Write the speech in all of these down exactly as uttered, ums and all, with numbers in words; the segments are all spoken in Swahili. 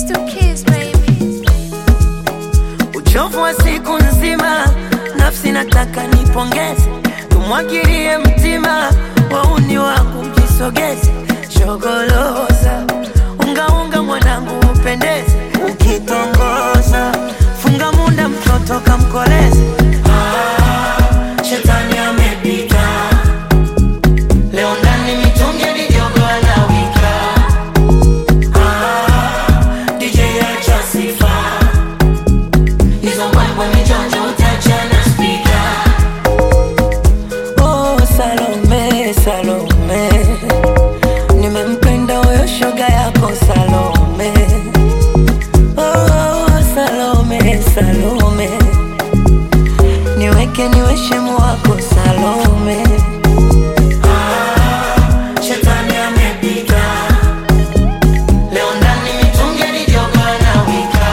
Uchovu wa siku nzima, nafsi nataka nipongeze. Tumwagilie mtima, wauni wangu mjisogeze. Shogoloza, unga unga mwanangu upendeze. Ukitongoza, funga munda mtoto kamkoleze. Ah, shetani amepita. Leo ndani mitungi ni jogo anawika. Ah, D J acha sifa. Hizo mambo ni jonjo utachana speaker. Oh Salome, Salome, nimempenda huyo shoga yako Salome. Oh Salome, Salome, niweke niwe shemu wako Salome. Ah, shetani amepita. Leo ndani mitungi ni jogo anawika.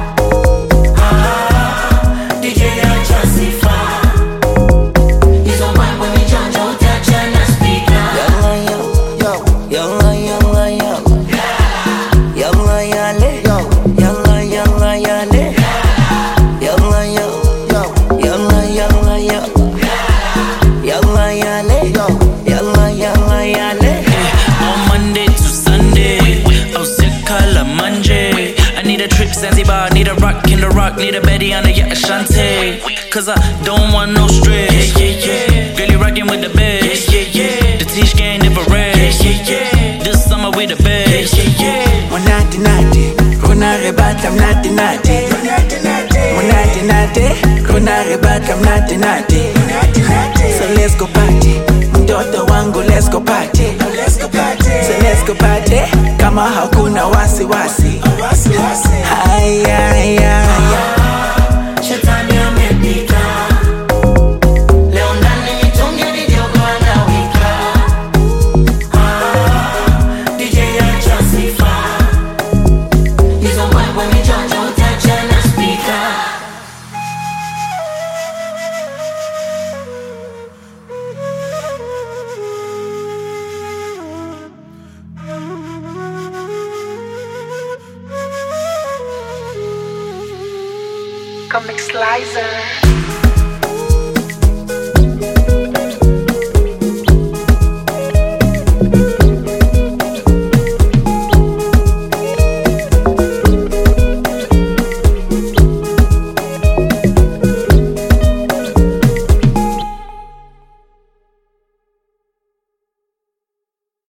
Ah, D J acha sifa. Hizo mambo ni jonjo utachana speaker. Yalla yalla, yalla yalla, yalla yale, yalla yalla yale, yalla yalla, yalla yalla yale, yalla yalla yale. On Monday to Sunday, oh sick color Monday. I need a trip Zanzibar, need a rock in the rock, need a Betty on the yacht Ashanti. Cause I don't want no stress. Yeah, yeah, yeah. Girl, you rockin' with the best. Yeah, yeah, yeah. The Tish gang never rest. Yeah, yeah, yeah. This summer we the best. Yeah, yeah, yeah. Monati nati, kuna rebata mnati nati. Monati nati, kuna rebata mnati nati. So let's go party, mtoto wangu let's go party. So let's go party, kama hakuna wasi wasi. Haya haya haya. Shetani amepita. Leo ndani mitungi ni jogo anawika. Ah, D J acha sifa. Hizo mambo ni jonjo utachana speaker. Comic Slicer.